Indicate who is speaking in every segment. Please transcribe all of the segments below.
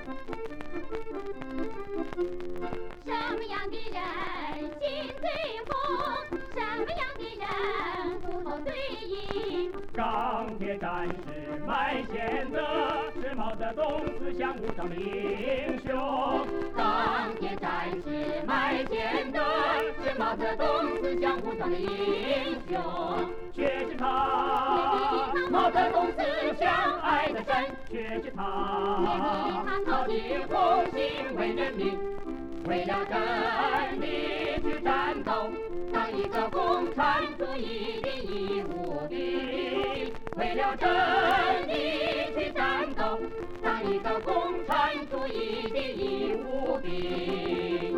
Speaker 1: 什么样的人心最疯？什么样的人骨头最硬？
Speaker 2: 钢铁战士麦贤德是毛泽东思想无上的英雄。
Speaker 1: 钢铁战士麦贤德是毛泽东思想无上的英雄。
Speaker 2: 却是他，毛泽东思想爱得深，却是他，
Speaker 1: 靠尽红心为人民，为了真理去战斗，当一个共产主义的义务兵。为了真理去战斗，当一个共产主义的义务兵。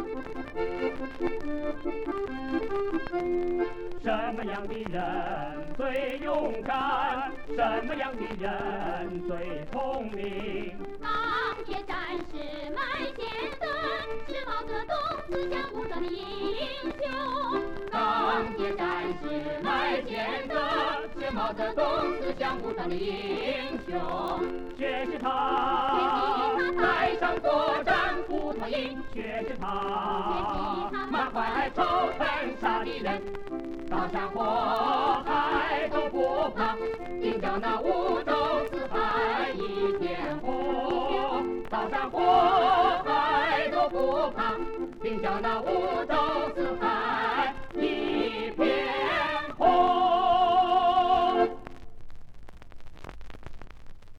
Speaker 2: 什么样的人最勇敢？什么样的人最聪明？
Speaker 1: 钢铁战士麦贤德是毛泽东思想无上的英雄。钢铁战士麦贤德是毛泽东思想无上的英雄。
Speaker 2: 却是他，
Speaker 1: 台上作战骨头硬，
Speaker 2: 却是他，
Speaker 1: 满怀仇恨杀敌人，刀山火海都不怕，定叫那五洲四海一片红。刀山火海都不怕，定叫那五洲四